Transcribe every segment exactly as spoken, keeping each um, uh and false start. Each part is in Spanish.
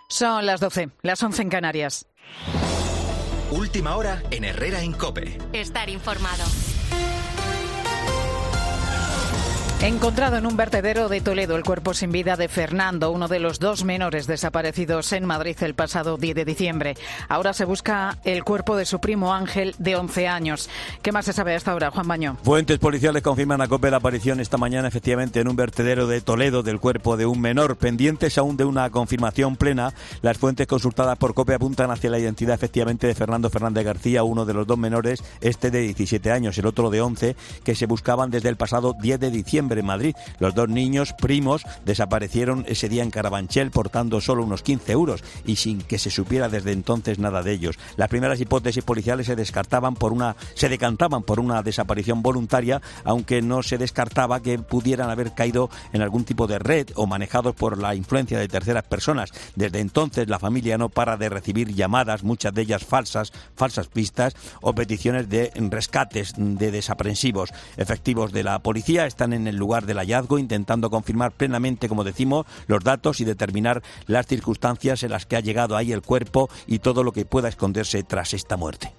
Son las doce, las once en Canarias. Última hora en Herrera en COPE. Estar informado. Encontrado en un vertedero de Toledo el cuerpo sin vida de Fernando, uno de los dos menores desaparecidos en Madrid el pasado diez de diciembre. Ahora se busca el cuerpo de su primo Ángel, de once años. ¿Qué más se sabe hasta ahora, Juan Baño? Fuentes policiales confirman a COPE la aparición esta mañana, efectivamente, en un vertedero de Toledo del cuerpo de un menor. Pendientes aún de una confirmación plena, las fuentes consultadas por COPE apuntan hacia la identidad, efectivamente, de Fernando Fernández García, uno de los dos menores, este de diecisiete años, el otro de once, que se buscaban desde el pasado diez de diciembre en Madrid. Los dos niños primos desaparecieron ese día en Carabanchel portando solo unos quince euros y sin que se supiera desde entonces nada de ellos. Las primeras hipótesis policiales se descartaban por una, se decantaban por una desaparición voluntaria, aunque no se descartaba que pudieran haber caído en algún tipo de red o manejados por la influencia de terceras personas. Desde entonces la familia no para de recibir llamadas, muchas de ellas falsas, falsas pistas o peticiones de rescates de desaprensivos. Efectivos de la policía están en el lugar del hallazgo intentando confirmar plenamente, como decimos, los datos y determinar las circunstancias en las que ha llegado ahí el cuerpo y todo lo que pueda esconderse tras esta muerte.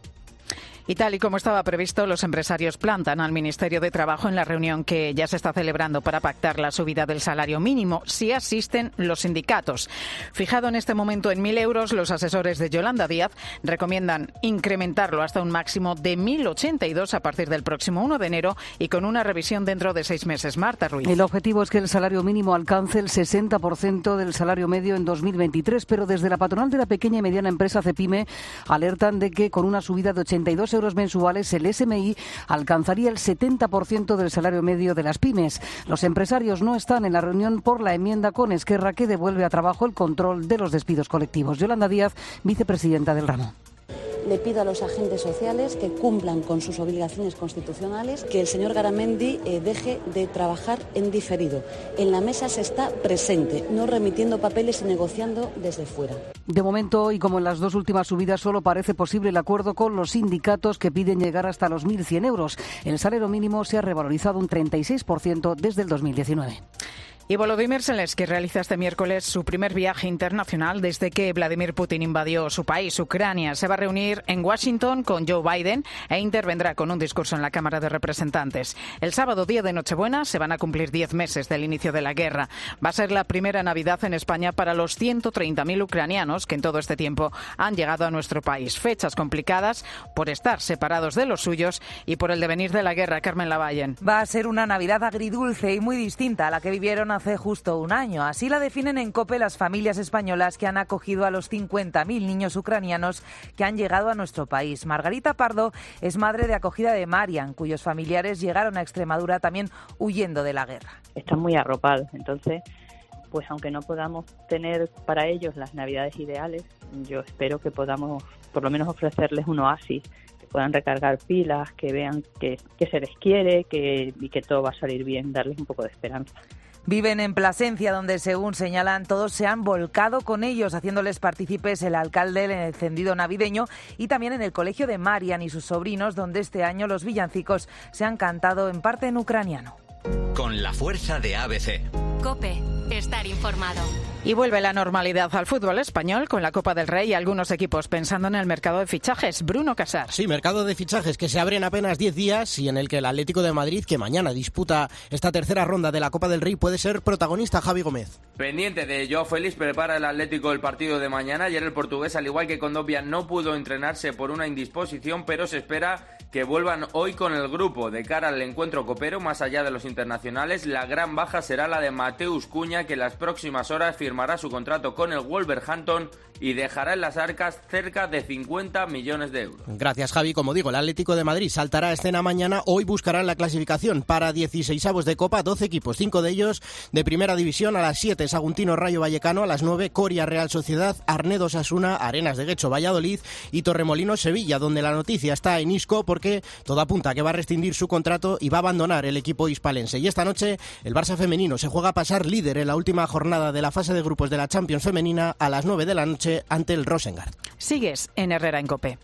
Y tal y como estaba previsto, los empresarios plantan al Ministerio de Trabajo en la reunión que ya se está celebrando para pactar la subida del salario mínimo, si asisten los sindicatos. Fijado en este momento en mil euros, los asesores de Yolanda Díaz recomiendan incrementarlo hasta un máximo de mil ochenta y dos a partir del próximo uno de enero y con una revisión dentro de seis meses. Marta Ruiz. El objetivo es que el salario mínimo alcance el sesenta por ciento del salario medio en dos mil veintitrés, pero desde la patronal de la pequeña y mediana empresa CEPIME alertan de que con una subida de ochenta y dos euros mensuales, el S M I alcanzaría el setenta por ciento del salario medio de las pymes. Los empresarios no están en la reunión por la enmienda con Esquerra que devuelve a trabajo el control de los despidos colectivos. Yolanda Díaz, vicepresidenta del ramo. Le pido a los agentes sociales que cumplan con sus obligaciones constitucionales, que el señor Garamendi eh, deje de trabajar en diferido. En la mesa se está presente, no remitiendo papeles y negociando desde fuera. De momento, y como en las dos últimas subidas, solo parece posible el acuerdo con los sindicatos que piden llegar hasta los mil cien euros. El salario mínimo se ha revalorizado un treinta y seis por ciento desde el dos mil diecinueve. Y Volodymyr Zelensky realiza este miércoles su primer viaje internacional desde que Vladimir Putin invadió su país, Ucrania. Se va a reunir en Washington con Joe Biden e intervendrá con un discurso en la Cámara de Representantes. El sábado, día de Nochebuena, se van a cumplir diez meses del inicio de la guerra. Va a ser la primera Navidad en España para los ciento treinta mil ucranianos que en todo este tiempo han llegado a nuestro país. Fechas complicadas por estar separados de los suyos y por el devenir de la guerra. Carmen Lavallen. Va a ser una Navidad agridulce y muy distinta a la que vivieron hace justo un año. Así la definen en COPE las familias españolas que han acogido a los cincuenta mil niños ucranianos que han llegado a nuestro país. Margarita Pardo es madre de acogida de Marian, cuyos familiares llegaron a Extremadura también huyendo de la guerra. Están muy arropados, entonces, pues aunque no podamos tener para ellos las navidades ideales, yo espero que podamos por lo menos ofrecerles un oasis, que puedan recargar pilas, que vean que, que se les quiere que, y que todo va a salir bien, darles un poco de esperanza. Viven en Plasencia, donde, según señalan, todos se han volcado con ellos, haciéndoles partícipes el alcalde en el encendido navideño y también en el colegio de Marian y sus sobrinos, donde este año los villancicos se han cantado en parte en ucraniano. Con la fuerza de A B C. COPE. Estar informado. Y vuelve la normalidad al fútbol español con la Copa del Rey y algunos equipos pensando en el mercado de fichajes. Bruno Casar. Sí, mercado de fichajes que se abre en apenas diez días y en el que el Atlético de Madrid, que mañana disputa esta tercera ronda de la Copa del Rey, puede ser protagonista. Javi Gómez. Pendiente de Joao Félix, prepara el Atlético el partido de mañana. Ayer el portugués, al igual que Condovia, no pudo entrenarse por una indisposición, pero se espera que vuelvan hoy con el grupo. De cara al encuentro copero, más allá de los internacionales, la gran baja será la de Mateus Cunha, que en las próximas horas firmará su contrato con el Wolverhampton y dejará en las arcas cerca de cincuenta millones de euros. Gracias, Javi. Como digo, el Atlético de Madrid saltará a escena mañana. Hoy buscarán la clasificación para dieciseisavos de Copa, doce equipos, cinco de ellos de Primera División. A las siete, Saguntino Rayo Vallecano. A las nueve, Coria Real Sociedad, Arnedo Osasuna, Arenas de Guecho Valladolid y Torremolinos Sevilla, donde la noticia está en Isco porque todo apunta a que va a rescindir su contrato y va a abandonar el equipo hispalense. Y esta noche el Barça femenino se juega a pasar líder en la última jornada de la fase de grupos de la Champions femenina a las nueve de la noche ante el Rosengard. Sigues en Herrera en COPE.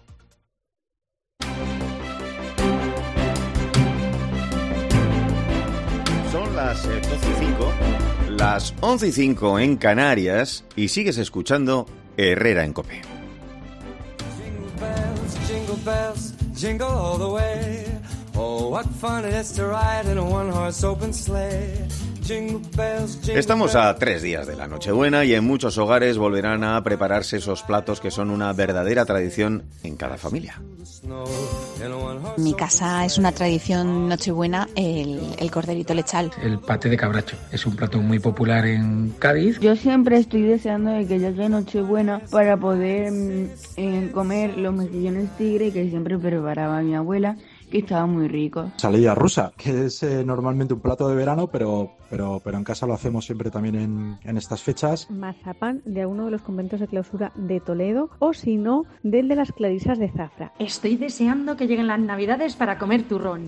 Son las doce y cinco. Las once y cinco en Canarias y sigues escuchando Herrera en COPE. Estamos a tres días de la Nochebuena y en muchos hogares volverán a prepararse esos platos que son una verdadera tradición en cada familia. En mi casa es una tradición Nochebuena el, el corderito lechal. El paté de cabracho es un plato muy popular en Cádiz. Yo siempre estoy deseando de que llegue Nochebuena para poder eh, comer los mejillones tigre que siempre preparaba mi abuela, que estaba muy rico. Salida rusa, que es eh, normalmente un plato de verano, pero, pero, pero en casa lo hacemos siempre también en, en estas fechas. Mazapán de alguno de los conventos de clausura de Toledo, o si no, del de las Clarisas de Zafra. Estoy deseando que lleguen las Navidades para comer turrón.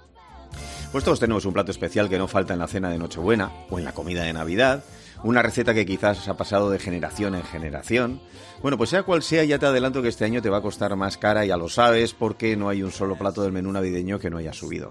Pues todos tenemos un plato especial que no falta en la cena de Nochebuena o en la comida de Navidad. Una receta que quizás ha pasado de generación en generación. Bueno, pues sea cual sea, ya te adelanto que este año te va a costar más cara, ya lo sabes, porque no hay un solo plato del menú navideño que no haya subido.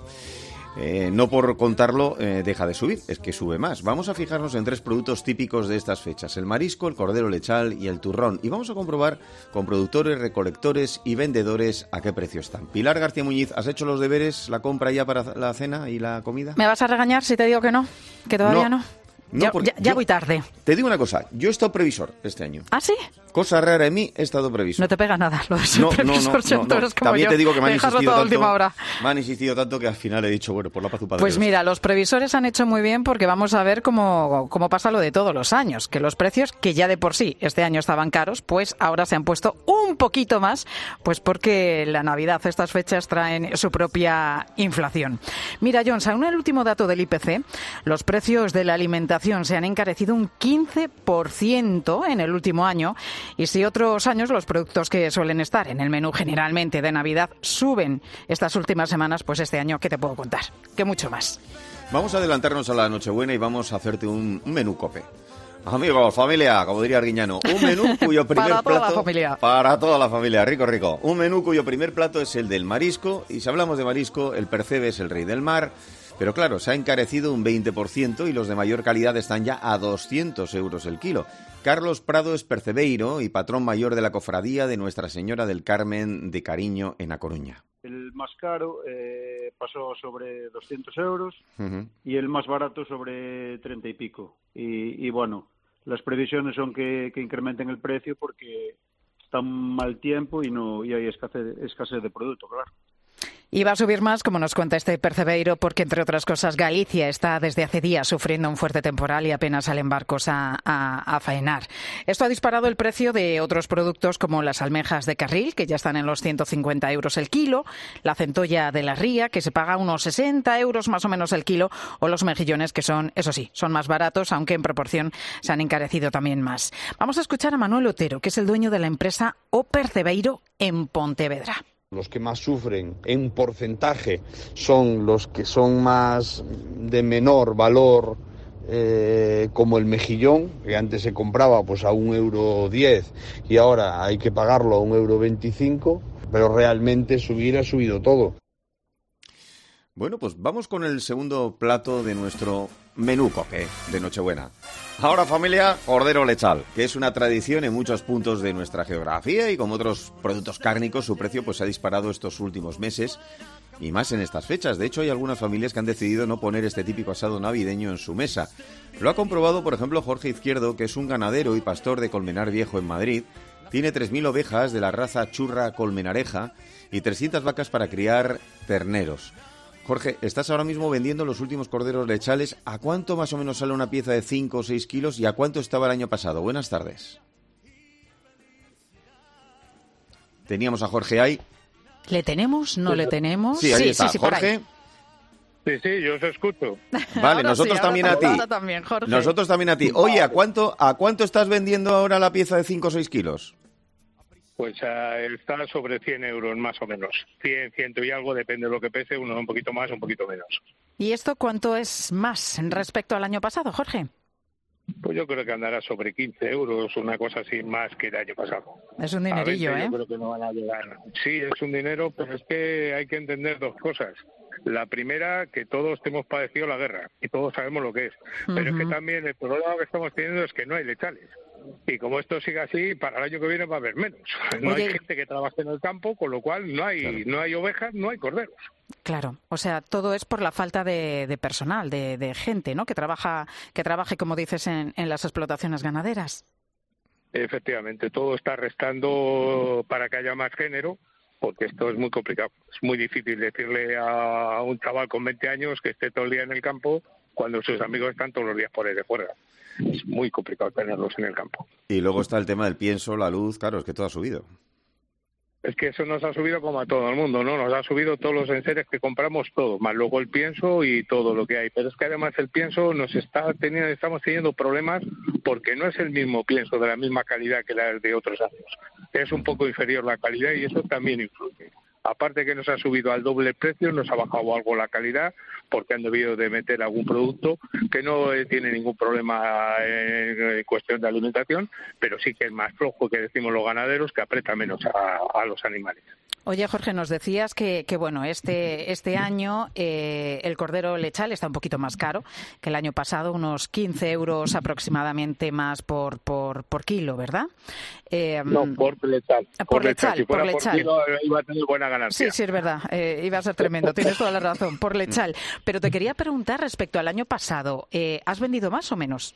Eh, no por contarlo eh, deja de subir, es que sube más. Vamos a fijarnos en tres productos típicos de estas fechas: el marisco, el cordero lechal y el turrón. Y vamos a comprobar con productores, recolectores y vendedores a qué precio están. Pilar García Muñiz, ¿has hecho los deberes, la compra ya para la cena y la comida? ¿Me vas a regañar si te digo que no? ¿Que todavía no? no? No, ya, ya, ya voy tarde. Te digo una cosa, yo he estado previsor este año. ¿Ah, sí? Cosa rara en mí, he estado previsor. No te pega nada lo de ser no, previsor, no, no, no, no. como También yo. te digo que me han, insistido tanto, última hora. me han insistido tanto que al final he dicho, bueno, por la paz tu padre. Pues mira, los previsores han hecho muy bien, porque vamos a ver cómo, cómo pasa lo de todos los años, que los precios, que ya de por sí este año estaban caros, pues ahora se han puesto un poquito más, pues porque la Navidad, estas fechas traen su propia inflación. Mira, John, según el último dato del I P C, los precios de la alimentación se han encarecido un quince por ciento en el último año, y si otros años los productos que suelen estar en el menú generalmente de Navidad suben estas últimas semanas, pues este año, ¿qué te puedo contar? Que mucho más. Vamos a adelantarnos a la Nochebuena y vamos a hacerte un, un menú COPE. Amigos, familia, como diría Arguiñano, un menú cuyo primer para plato... Para toda la familia. Para toda la familia, rico, rico. Un menú cuyo primer plato es el del marisco, y si hablamos de marisco, el percebe es el rey del mar. Pero claro, se ha encarecido un veinte por ciento y los de mayor calidad están ya a doscientos euros el kilo. Carlos Prado es percebeiro y patrón mayor de la cofradía de Nuestra Señora del Carmen de Cariño en A Coruña. El más caro eh, pasó sobre doscientos euros uh-huh. y el más barato sobre treinta y pico. Y, y bueno, las previsiones son que, que incrementen el precio porque está mal tiempo y no y hay escasez, escasez de producto, claro. Y va a subir más, como nos cuenta este percebeiro, porque, entre otras cosas, Galicia está desde hace días sufriendo un fuerte temporal y apenas salen barcos a, a, a faenar. Esto ha disparado el precio de otros productos como las almejas de carril, que ya están en los ciento cincuenta euros el kilo, la centolla de la ría, que se paga unos sesenta euros más o menos el kilo, o los mejillones, que son, eso sí, son más baratos, aunque en proporción se han encarecido también más. Vamos a escuchar a Manuel Otero, que es el dueño de la empresa O Percebeiro en Pontevedra. Los que más sufren en porcentaje son los que son más de menor valor, eh, como el mejillón, que antes se compraba pues a un euro diez y ahora hay que pagarlo a un euro veinticinco, pero realmente subir ha subido todo. Bueno, pues vamos con el segundo plato de nuestro menú COPE de Nochebuena. Ahora, familia, cordero lechal, que es una tradición en muchos puntos de nuestra geografía, y como otros productos cárnicos, su precio pues se ha disparado estos últimos meses y más en estas fechas. De hecho, hay algunas familias que han decidido no poner este típico asado navideño en su mesa. Lo ha comprobado, por ejemplo, Jorge Izquierdo, que es un ganadero y pastor de Colmenar Viejo en Madrid. Tiene tres mil ovejas de la raza churra colmenareja y trescientas vacas para criar terneros. Jorge, estás ahora mismo vendiendo los últimos corderos lechales. ¿A cuánto más o menos sale una pieza de cinco o seis kilos y a cuánto estaba el año pasado? Buenas tardes. Teníamos a Jorge ahí. ¿Le tenemos? ¿No le tenemos? Sí, ahí sí, está. Sí, sí, Jorge. Sí, sí, yo os escucho. Vale, ahora nosotros sí, también a ti. También, Jorge. Nosotros también a ti. Oye, ¿a cuánto, ¿a cuánto estás vendiendo ahora la pieza de cinco o seis kilos? Pues uh, está sobre cien euros más o menos. cien, ciento y algo, depende de lo que pese, uno un poquito más, un poquito menos. ¿Y esto cuánto es más respecto al año pasado, Jorge? Pues yo creo que andará sobre quince euros, una cosa así más que el año pasado. Es un dinerillo, veinte, ¿eh? Yo creo que no van a llegar. Sí, es un dinero, pero es que hay que entender dos cosas. La primera, que todos hemos padecido la guerra y todos sabemos lo que es. Uh-huh. Pero es que también el problema que estamos teniendo es que no hay lechales. Y como esto sigue así, para el año que viene va a haber menos. No Oye. hay gente que trabaje en el campo, con lo cual no hay claro. no hay ovejas, no hay corderos. Claro, o sea, todo es por la falta de, de personal, de, de gente, ¿no? Que trabaja, que trabaje, como dices, en, en las explotaciones ganaderas. Efectivamente, todo está restando para que haya más género, porque esto es muy complicado. Es muy difícil decirle a un chaval con veinte años que esté todo el día en el campo cuando sus amigos están todos los días por ahí de fuera. Es muy complicado tenerlos en el campo. Y luego está el tema del pienso, la luz, claro, es que todo ha subido. Es que eso nos ha subido como a todo el mundo, ¿no? Nos ha subido todos los enseres que compramos, todo, más luego el pienso y todo lo que hay. Pero es que además el pienso nos está teniendo, estamos teniendo problemas porque no es el mismo pienso de la misma calidad que la de otros años. Es un poco inferior la calidad y eso también influye. Aparte que nos ha subido al doble precio, nos ha bajado algo la calidad porque han debido de meter algún producto que no tiene ningún problema en cuestión de alimentación, pero sí que es más flojo, que decimos los ganaderos, que aprieta menos a, a los animales. Oye, Jorge, nos decías que, que bueno, este este año eh, el cordero lechal está un poquito más caro que el año pasado, unos quince euros aproximadamente más por por, por kilo, ¿verdad? Eh, no, por lechal. Por, por lechal, si fuera por lechal. Por kilo iba a tener buena ganancia. Sí, sí, es verdad. Eh, iba a ser tremendo. Tienes toda la razón. Por lechal. Pero te quería preguntar respecto al año pasado. Eh, ¿Has vendido más o menos?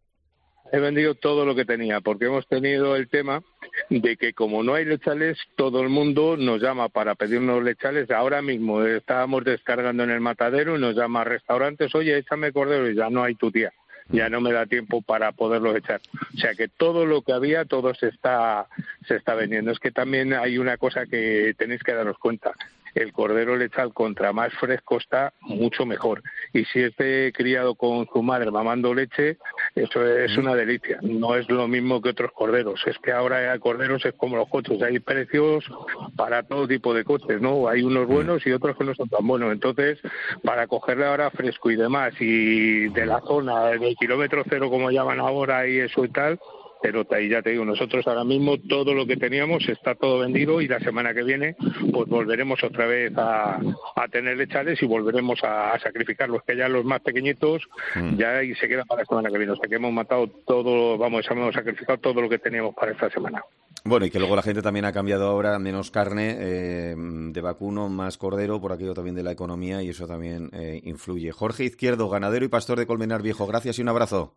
He vendido todo lo que tenía, porque hemos tenido el tema de que como no hay lechales, todo el mundo nos llama para pedirnos lechales. Ahora mismo estábamos descargando en el matadero y nos llama a restaurantes, oye, échame cordero, y ya no hay tu tía. Ya no me da tiempo para poderlos echar. O sea que todo lo que había, todo se está, se está vendiendo. Es que también hay una cosa que tenéis que daros cuenta. El cordero lechal, contra más fresco está, mucho mejor. Y si es de criado con su madre mamando leche, eso es una delicia. No es lo mismo que otros corderos. Es que ahora hay corderos es como los coches. Hay precios para todo tipo de coches, ¿no? Hay unos buenos y otros que no son tan buenos. Entonces, para cogerle ahora fresco y demás, y de la zona, del kilómetro cero, como llaman ahora, y eso y tal, pero ahí ya te digo, nosotros ahora mismo todo lo que teníamos está todo vendido y la semana que viene pues volveremos otra vez a, a tener lechales y volveremos a, a sacrificarlos, que ya los más pequeñitos mm. ya y se quedan para la semana que viene. O sea que hemos matado todo, vamos, hemos sacrificado todo lo que teníamos para esta semana. Bueno, y que luego la gente también ha cambiado ahora, menos carne eh, de vacuno, más cordero, por aquello también de la economía, y eso también eh, influye. Jorge Izquierdo, ganadero y pastor de Colmenar Viejo, gracias y un abrazo.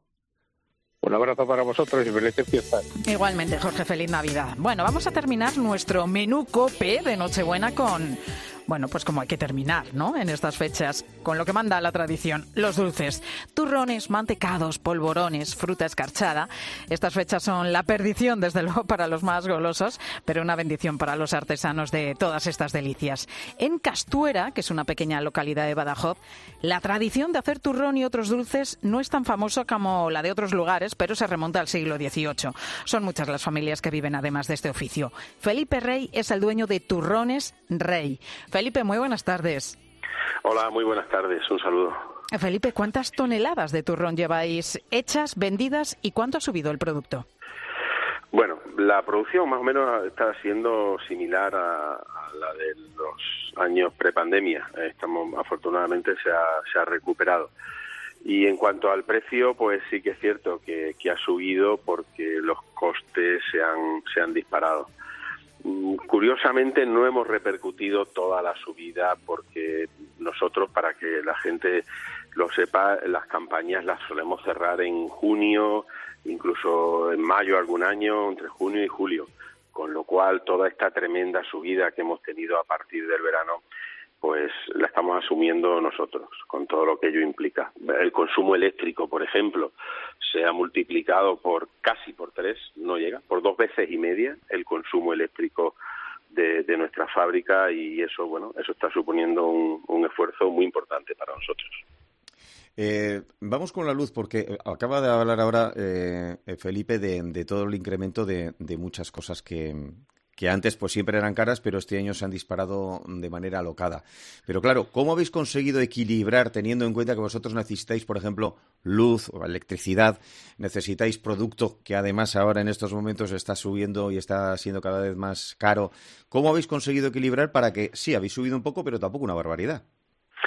Un abrazo para vosotros y felices fiestas. Igualmente, Jorge, feliz Navidad. Bueno, vamos a terminar nuestro menú COPE de Nochebuena con... Bueno, pues como hay que terminar, ¿no?, en estas fechas, con lo que manda la tradición, los dulces. Turrones, mantecados, polvorones, fruta escarchada. Estas fechas son la perdición, desde luego, para los más golosos, pero una bendición para los artesanos de todas estas delicias. En Castuera, que es una pequeña localidad de Badajoz, la tradición de hacer turrón y otros dulces no es tan famosa como la de otros lugares, pero se remonta al siglo dieciocho. Son muchas las familias que viven además de este oficio. Felipe Rey es el dueño de Turrones Rey. Felipe, muy buenas tardes. Hola, muy buenas tardes. Un saludo. Felipe, ¿cuántas toneladas de turrón lleváis hechas, vendidas y cuánto ha subido el producto? Bueno, la producción más o menos está siendo similar a, a la de los años prepandemia. Estamos, afortunadamente, se ha, se ha recuperado. Y en cuanto al precio, pues sí que es cierto que, que ha subido porque los costes se han, se han disparado. Curiosamente no hemos repercutido toda la subida porque nosotros, para que la gente lo sepa, las campañas las solemos cerrar en junio, incluso en mayo algún año, entre junio y julio, con lo cual toda esta tremenda subida que hemos tenido a partir del verano pues la estamos asumiendo nosotros, con todo lo que ello implica. El consumo eléctrico, por ejemplo, se ha multiplicado por casi por tres, no llega, por dos veces y media el consumo eléctrico de, de nuestra fábrica, y eso, bueno, eso está suponiendo un, un esfuerzo muy importante para nosotros. Eh, vamos con la luz, porque acaba de hablar ahora eh, Felipe de, de todo el incremento de, de muchas cosas que... que antes pues siempre eran caras, pero este año se han disparado de manera alocada. Pero claro, ¿cómo habéis conseguido equilibrar, teniendo en cuenta que vosotros necesitáis, por ejemplo, luz o electricidad, necesitáis producto que además ahora en estos momentos está subiendo y está siendo cada vez más caro? ¿Cómo habéis conseguido equilibrar para que sí, habéis subido un poco, pero tampoco una barbaridad?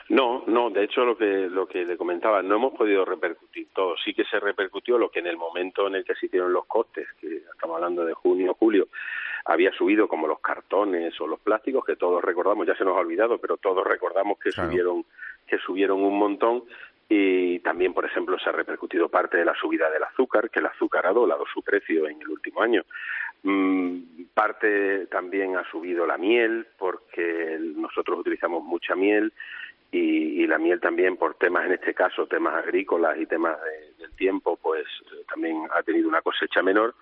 No, no, de hecho lo que lo que le comentaba, no hemos podido repercutir todo. Sí que se repercutió lo que en el momento en el que se hicieron los costes, que estamos hablando de junio, julio, había subido, como los cartones o los plásticos, que todos recordamos, ya se nos ha olvidado, pero todos recordamos que claro. subieron que subieron un montón. Y también, por ejemplo, se ha repercutido parte de la subida del azúcar, que el azúcar ha doblado su precio en el último año. Mm, parte también ha subido la miel, porque nosotros utilizamos mucha miel, y, y la miel también, por temas, en este caso, temas agrícolas y temas de, del tiempo, pues eh, también ha tenido una cosecha menor.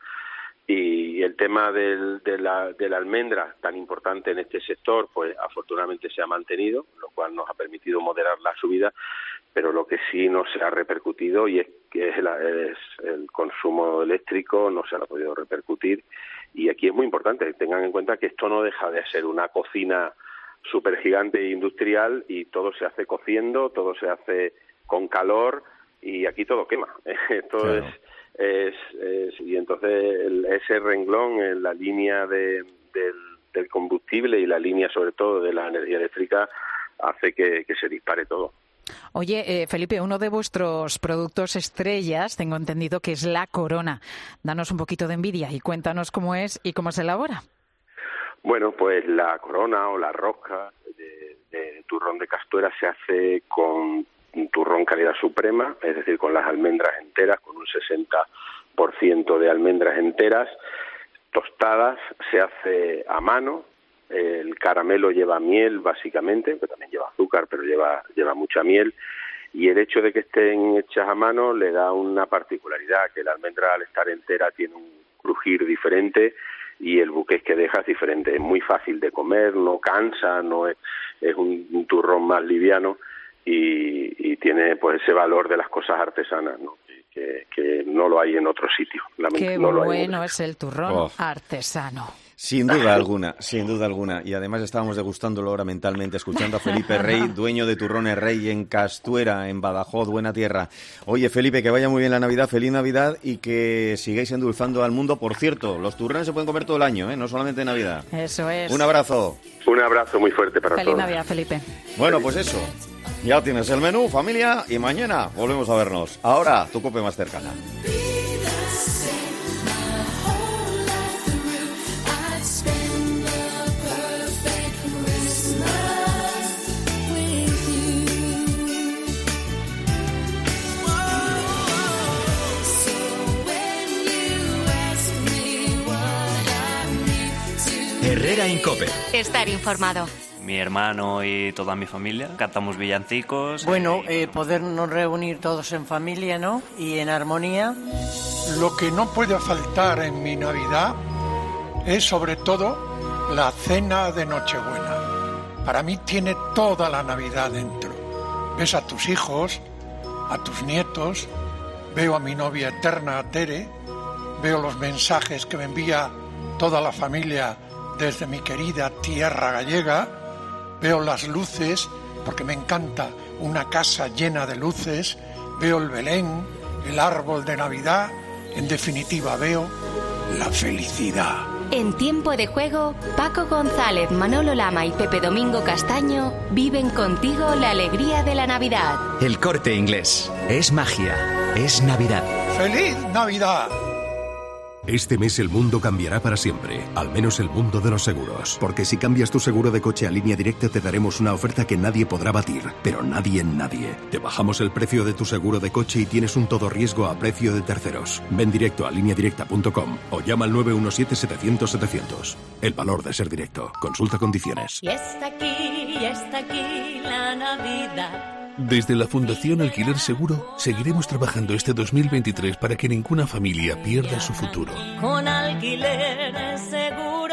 Y el tema del, de, la, de la almendra, tan importante en este sector, pues afortunadamente se ha mantenido, lo cual nos ha permitido moderar la subida, pero lo que sí no se ha repercutido y es que es, es el consumo eléctrico, no se ha podido repercutir. Y aquí es muy importante, tengan en cuenta que esto no deja de ser una cocina súper gigante e industrial, y todo se hace cociendo, todo se hace con calor, y aquí todo quema. Esto claro. es... Es, es, y entonces el, ese renglón en la línea de, del, del combustible y la línea sobre todo de la energía eléctrica hace que, que se dispare todo. Oye, eh, Felipe, uno de vuestros productos estrellas, tengo entendido que es la Corona. Danos un poquito de envidia y cuéntanos cómo es y cómo se elabora. Bueno, pues la Corona o la rosca de, de turrón de Castuera se hace con un turrón calidad suprema, es decir, con las almendras enteras, con un sesenta por ciento de almendras enteras, tostadas, se hace a mano. El caramelo lleva miel, básicamente, que también lleva azúcar, pero lleva, lleva mucha miel, y el hecho de que estén hechas a mano le da una particularidad, que la almendra, al estar entera, tiene un crujir diferente, y el buqués que deja es diferente. Es muy fácil de comer, no cansa, no es, es un, un turrón más liviano, Y, y tiene pues ese valor de las cosas artesanas, ¿no? Que, que no lo hay en otro sitio. Qué no lo bueno hay es el turrón oh. artesano. Sin duda alguna, sin duda alguna. Y además estábamos degustándolo ahora mentalmente, escuchando a Felipe Rey, dueño de Turrones Rey en Castuera, en Badajoz, buena tierra. Oye, Felipe, que vaya muy bien la Navidad, feliz Navidad, y que sigáis endulzando al mundo. Por cierto, los turrones se pueden comer todo el año, ¿eh? No solamente en Navidad. Eso es. Un abrazo. Un abrazo muy fuerte para feliz todos. Feliz Navidad, Felipe. Bueno, pues eso. Ya tienes el menú, familia, y mañana volvemos a vernos. Ahora, tu cope más cercana. Herrera en Cope. Estar informado. Mi hermano y toda mi familia cantamos villancicos. Bueno, eh, podernos reunir todos en familia, ¿no? Y en armonía. Lo que no puede faltar en mi Navidad es sobre todo la cena de Nochebuena. Para mí tiene toda la Navidad dentro. Ves a tus hijos, a tus nietos, veo a mi novia eterna, Tere, veo los mensajes que me envía toda la familia desde mi querida tierra gallega, veo las luces, porque me encanta una casa llena de luces, veo el Belén, el árbol de Navidad, en definitiva veo la felicidad. En Tiempo de Juego, Paco González, Manolo Lama y Pepe Domingo Castaño viven contigo la alegría de la Navidad. El Corte Inglés. Es magia. Es Navidad. ¡Feliz Navidad! Este mes el mundo cambiará para siempre, al menos el mundo de los seguros. Porque si cambias tu seguro de coche a Línea Directa te daremos una oferta que nadie podrá batir, pero nadie en nadie. Te bajamos el precio de tu seguro de coche y tienes un todo riesgo a precio de terceros. Ven directo a línea directa punto com o llama al nueve uno siete setecientos setecientos. El valor de ser directo. Consulta condiciones. Y está aquí, y está aquí la Navidad. Desde la Fundación Alquiler Seguro seguiremos trabajando este dos mil veintitrés para que ninguna familia pierda su futuro. Con Alquiler Seguro.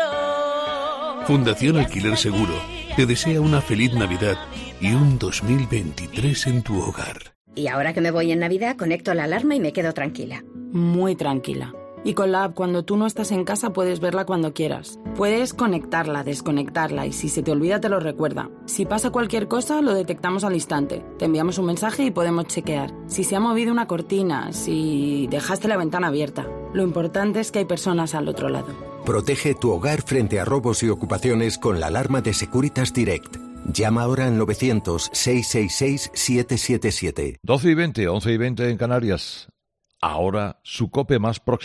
Fundación Alquiler Seguro te desea una feliz Navidad y un dos mil veintitrés en tu hogar. Y ahora que me voy en Navidad, conecto la alarma y me quedo tranquila. Muy tranquila. Y con la app, cuando tú no estás en casa, puedes verla cuando quieras. Puedes conectarla, desconectarla y si se te olvida te lo recuerda. Si pasa cualquier cosa, lo detectamos al instante. Te enviamos un mensaje y podemos chequear. Si se ha movido una cortina, si dejaste la ventana abierta. Lo importante es que hay personas al otro lado. Protege tu hogar frente a robos y ocupaciones con la alarma de Securitas Direct. Llama ahora al novecientos, seiscientos sesenta y seis, setecientos setenta y siete. doce y veinte, once y veinte en Canarias. Ahora su COPE más próxima.